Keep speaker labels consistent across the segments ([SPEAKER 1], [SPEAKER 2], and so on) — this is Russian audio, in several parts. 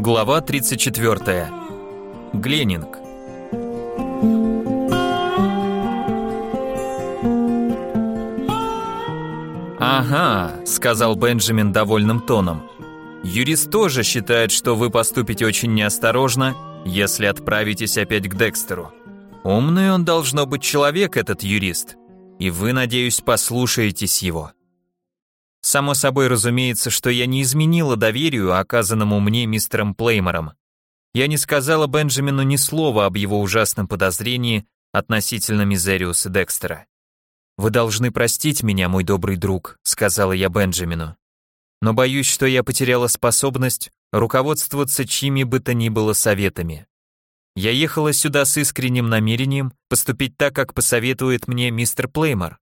[SPEAKER 1] Глава 34. Гленнинг. «Ага», — сказал Бенджамин довольным тоном. «Юрист тоже считает, что вы поступите очень неосторожно, если отправитесь опять к Декстеру. Умный он должно быть человек, этот юрист, и вы, надеюсь, послушаетесь его». Само собой разумеется, что я не изменила доверию, оказанному мне мистером Плеймором. Я не сказала Бенджамину ни слова об его ужасном подозрении относительно Мизериуса Декстера. «Вы должны простить меня, мой добрый друг», — сказала я Бенджамину. «Но боюсь, что я потеряла способность руководствоваться чьими бы то ни было советами. Я ехала сюда с искренним намерением поступить так, как посоветует мне мистер Плеймор.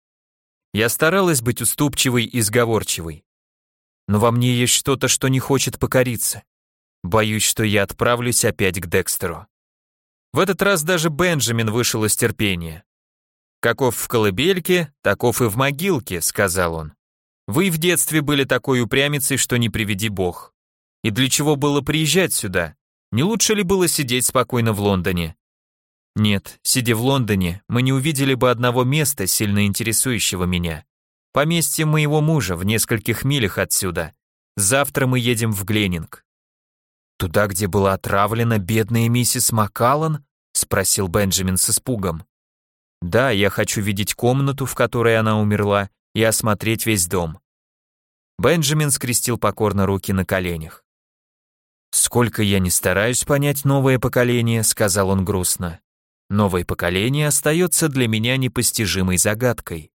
[SPEAKER 1] Я старалась быть уступчивой и сговорчивой. Но во мне есть что-то, что не хочет покориться. Боюсь, что я отправлюсь опять к Декстеру». В этот раз даже Бенджамин вышел из терпения. «Каков в колыбельке, таков и в могилке», — сказал он. «Вы в детстве были такой упрямицей, что не приведи бог. И для чего было приезжать сюда? Не лучше ли было сидеть спокойно в Лондоне?» «Нет, сидя в Лондоне, мы не увидели бы одного места, сильно интересующего меня. Поместье моего мужа в нескольких милях отсюда. Завтра мы едем в Гленнинг». «Туда, где была отравлена бедная миссис Маккаллан?» — спросил Бенджамин с испугом. «Да, я хочу видеть комнату, в которой она умерла, и осмотреть весь дом». Бенджамин скрестил покорно руки на коленях. «Сколько я не стараюсь понять новое поколение», — сказал он грустно. «Новое поколение остается для меня непостижимой загадкой».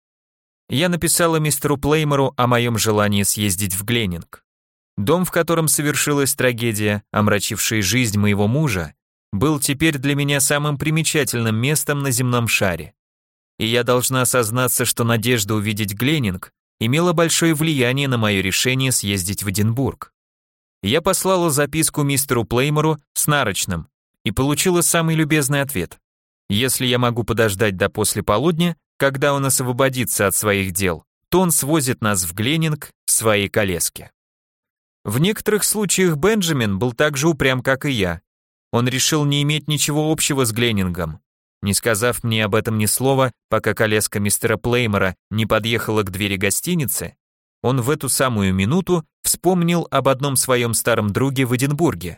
[SPEAKER 1] Я написала мистеру Плеймору о моем желании съездить в Гленнинг. Дом, в котором совершилась трагедия, омрачившая жизнь моего мужа, был теперь для меня самым примечательным местом на земном шаре. И я должна сознаться, что надежда увидеть Гленнинг имела большое влияние на мое решение съездить в Эдинбург. Я послала записку мистеру Плеймору с нарочным и получила самый любезный ответ. Если я могу подождать до после полудня, когда он освободится от своих дел, то он свозит нас в Гленнинг в своей коляске. В некоторых случаях Бенджамин был так же упрям, как и я. Он решил не иметь ничего общего с Гленнингом. Не сказав мне об этом ни слова, пока коляска мистера Плеймора не подъехала к двери гостиницы, он в эту самую минуту вспомнил об одном своем старом друге в Эдинбурге.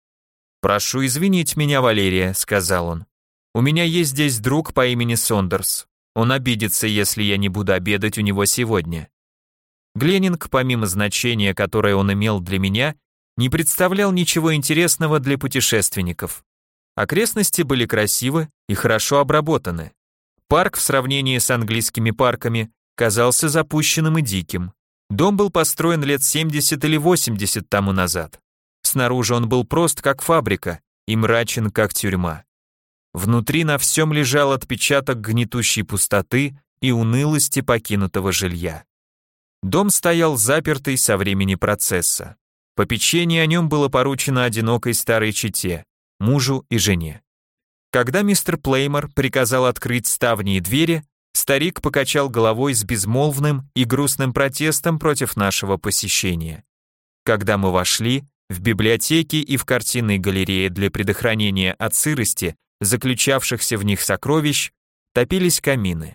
[SPEAKER 1] «Прошу извинить меня, Валерия», — сказал он. «У меня есть здесь друг по имени Сондерс. Он обидится, если я не буду обедать у него сегодня». Гленнинг, помимо значения, которое он имел для меня, не представлял ничего интересного для путешественников. Окрестности были красивы и хорошо обработаны. Парк в сравнении с английскими парками казался запущенным и диким. Дом был построен лет 70 или 80 тому назад. Снаружи он был прост, как фабрика, и мрачен, как тюрьма. Внутри на всем лежал отпечаток гнетущей пустоты и унылости покинутого жилья. Дом стоял запертый со времени процесса. Попечение о нем было поручено одинокой старой чете, мужу и жене. Когда мистер Плеймор приказал открыть ставни и двери, старик покачал головой с безмолвным и грустным протестом против нашего посещения. Когда мы вошли, в библиотеке и в картинной галерее для предохранения от сырости, заключавшихся в них сокровищ, топились камины.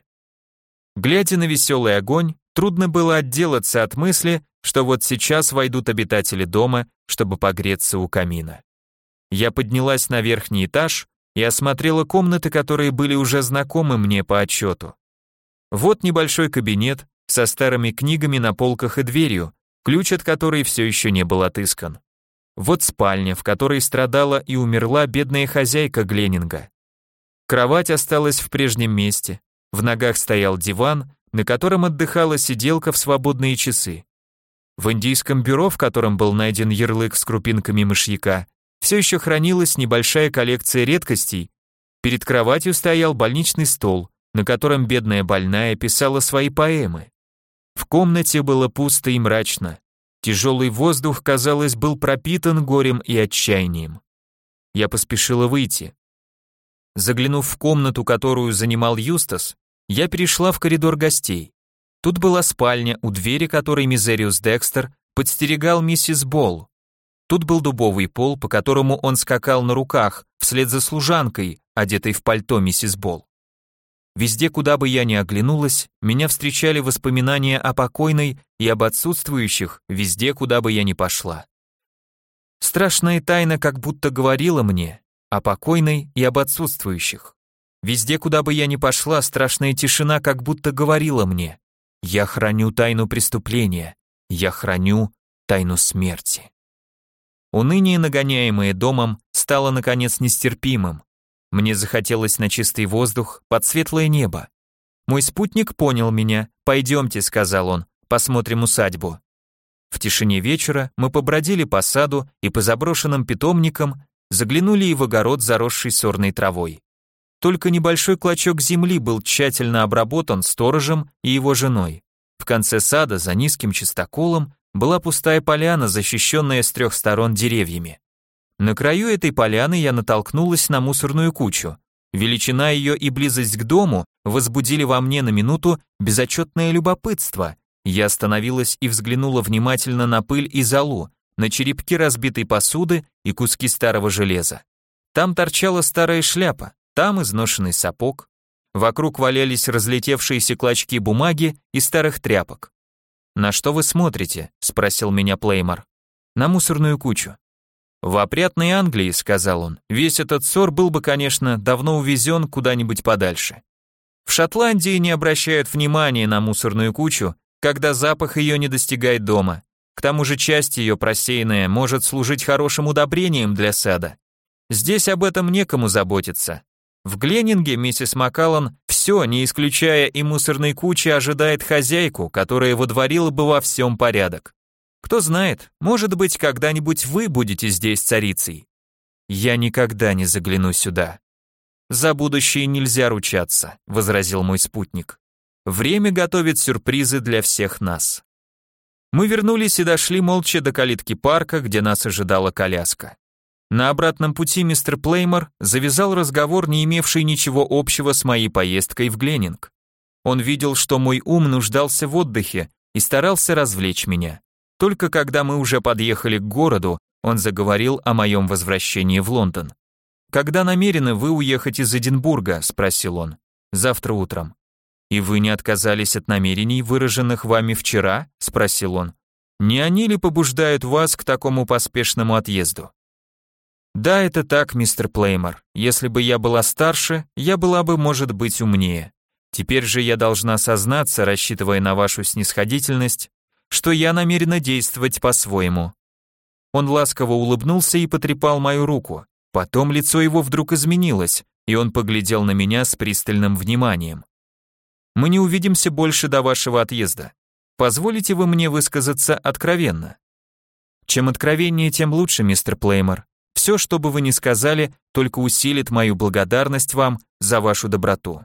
[SPEAKER 1] Глядя на веселый огонь, трудно было отделаться от мысли, что вот сейчас войдут обитатели дома, чтобы погреться у камина. Я поднялась на верхний этаж и осмотрела комнаты, которые были уже знакомы мне по отчету. Вот небольшой кабинет со старыми книгами на полках и дверью, ключ от которой все еще не был отыскан. Вот спальня, в которой страдала и умерла бедная хозяйка Гленнинга. Кровать осталась в прежнем месте, в ногах стоял диван, на котором отдыхала сиделка в свободные часы. В индийском бюро, в котором был найден ярлык с крупинками мышьяка, все еще хранилась небольшая коллекция редкостей. Перед кроватью стоял больничный стол, на котором бедная больная писала свои поэмы. В комнате было пусто и мрачно. Тяжелый воздух, казалось, был пропитан горем и отчаянием. Я поспешила выйти. Заглянув в комнату, которую занимал Юстас, я перешла в коридор гостей. Тут была спальня, у двери которой Мизериус Декстер подстерегал миссис Болл. Тут был дубовый пол, по которому он скакал на руках, вслед за служанкой, одетой в пальто миссис Болл. Везде, куда бы я ни оглянулась, меня встречали воспоминания о покойной и об отсутствующих, везде, куда бы я ни пошла. Страшная тайна как будто говорила мне о покойной и об отсутствующих. Везде, куда бы я ни пошла, страшная тишина как будто говорила мне: я храню тайну преступления, я храню тайну смерти. Уныние, нагоняемое домом, стало наконец нестерпимым. Мне захотелось на чистый воздух, под светлое небо. Мой спутник понял меня. «Пойдемте», — сказал он, — «посмотрим усадьбу». В тишине вечера мы побродили по саду и по заброшенным питомникам, заглянули и в огород, заросший сорной травой. Только небольшой клочок земли был тщательно обработан сторожем и его женой. В конце сада, за низким чистоколом, была пустая поляна, защищенная с 3 сторон деревьями. На краю этой поляны я натолкнулась на мусорную кучу. Величина ее и близость к дому возбудили во мне на минуту безотчетное любопытство. Я остановилась и взглянула внимательно на пыль и золу, на черепки разбитой посуды и куски старого железа. Там торчала старая шляпа, там изношенный сапог. Вокруг валялись разлетевшиеся клочки бумаги и старых тряпок. «На что вы смотрите?» — спросил меня Плеймор. «На мусорную кучу». «В опрятной Англии», — сказал он, — «весь этот ссор был бы, конечно, давно увезен куда-нибудь подальше. В Шотландии не обращают внимания на мусорную кучу, когда запах ее не достигает дома. К тому же часть ее просеянная может служить хорошим удобрением для сада. Здесь об этом некому заботиться. В Гленнинге миссис Маккаллан все, не исключая и мусорной кучи, ожидает хозяйку, которая водворила бы во всем порядок. Кто знает, может быть, когда-нибудь вы будете здесь царицей. Я никогда не загляну сюда». «За будущее нельзя ручаться», — возразил мой спутник. «Время готовит сюрпризы для всех нас». Мы вернулись и дошли молча до калитки парка, где нас ожидала коляска. На обратном пути мистер Плеймор завязал разговор, не имевший ничего общего с моей поездкой в Гленнинг. Он видел, что мой ум нуждался в отдыхе и старался развлечь меня. Только когда мы уже подъехали к городу, он заговорил о моем возвращении в Лондон. «Когда намерены вы уехать из Эдинбурга?» – спросил он. «Завтра утром». «И вы не отказались от намерений, выраженных вами вчера?» – спросил он. «Не они ли побуждают вас к такому поспешному отъезду?» «Да, это так, мистер Плеймор. Если бы я была старше, я была бы, может быть, умнее. Теперь же я должна сознаться, рассчитывая на вашу снисходительность, что я намерена действовать по-своему». Он ласково улыбнулся и потрепал мою руку. Потом лицо его вдруг изменилось, и он поглядел на меня с пристальным вниманием. «Мы не увидимся больше до вашего отъезда. Позволите вы мне высказаться откровенно?» «Чем откровеннее, тем лучше, мистер Плеймор. Все, что бы вы ни сказали, только усилит мою благодарность вам за вашу доброту».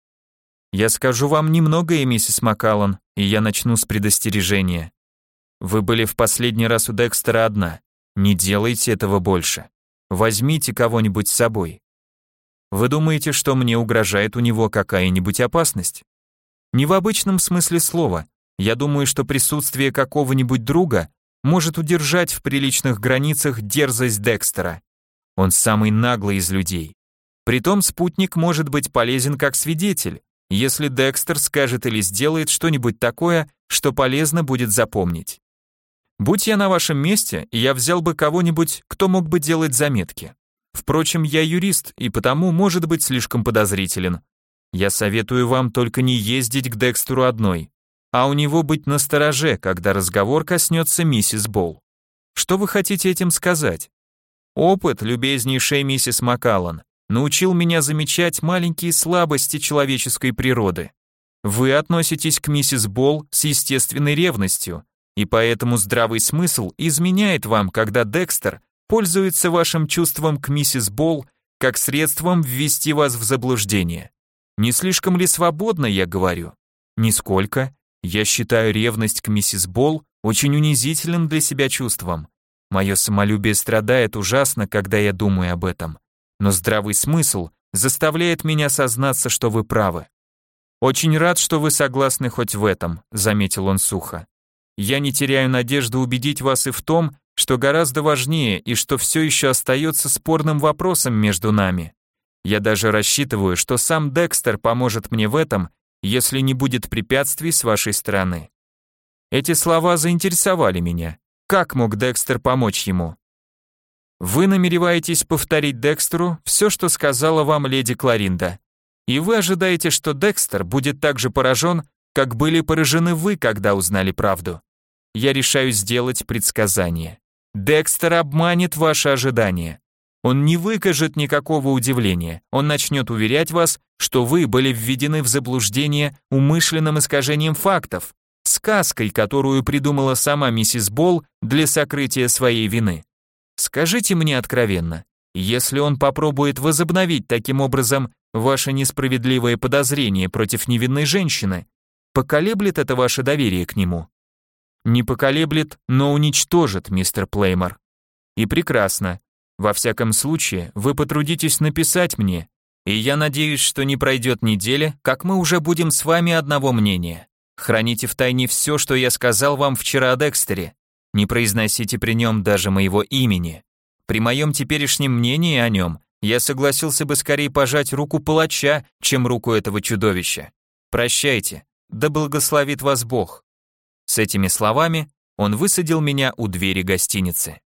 [SPEAKER 1] «Я скажу вам немногое, миссис Маккаллан, и я начну с предостережения. Вы были в последний раз у Декстера одна. Не делайте этого больше. Возьмите кого-нибудь с собой. Вы думаете, что мне угрожает у него какая-нибудь опасность? Не в обычном смысле слова. Я думаю, что присутствие какого-нибудь друга может удержать в приличных границах дерзость Декстера. Он самый наглый из людей. Притом спутник может быть полезен как свидетель, если Декстер скажет или сделает что-нибудь такое, что полезно будет запомнить. Будь я на вашем месте, я взял бы кого-нибудь, кто мог бы делать заметки. Впрочем, я юрист и потому может быть слишком подозрителен. Я советую вам только не ездить к Декстеру одной, а у него быть настороже, когда разговор коснется миссис Болл. Что вы хотите этим сказать? Опыт, любезнейшая миссис Маккаллан, научил меня замечать маленькие слабости человеческой природы. Вы относитесь к миссис Болл с естественной ревностью, и поэтому здравый смысл изменяет вам, когда Декстер пользуется вашим чувством к миссис Болл как средством ввести вас в заблуждение. Не слишком ли свободно, я говорю? Нисколько. Я считаю ревность к миссис Болл очень унизительным для себя чувством. Мое самолюбие страдает ужасно, когда я думаю об этом. Но здравый смысл заставляет меня сознаться, что вы правы. «Очень рад, что вы согласны хоть в этом», — заметил он сухо. «Я не теряю надежды убедить вас и в том, что гораздо важнее и что все еще остается спорным вопросом между нами. Я даже рассчитываю, что сам Декстер поможет мне в этом, если не будет препятствий с вашей стороны». Эти слова заинтересовали меня. Как мог Декстер помочь ему? Вы намереваетесь повторить Декстеру все, что сказала вам леди Кларинда. И вы ожидаете, что Декстер будет так же поражен, как были поражены вы, когда узнали правду. Я решаю сделать предсказание. Декстер обманет ваши ожидания. Он не выкажет никакого удивления. Он начнет уверять вас, что вы были введены в заблуждение умышленным искажением фактов, сказкой, которую придумала сама миссис Болл для сокрытия своей вины. Скажите мне откровенно, если он попробует возобновить таким образом ваше несправедливое подозрение против невинной женщины, поколеблет это ваше доверие к нему? Не поколеблет, но уничтожит, мистер Плеймор. И прекрасно. Во всяком случае, вы потрудитесь написать мне, и я надеюсь, что не пройдет неделя, как мы уже будем с вами одного мнения. Храните в тайне все, что я сказал вам вчера о Декстере. Не произносите при нем даже моего имени. При моем теперешнем мнении о нем я согласился бы скорее пожать руку палача, чем руку этого чудовища. Прощайте, да благословит вас Бог». С этими словами он высадил меня у двери гостиницы.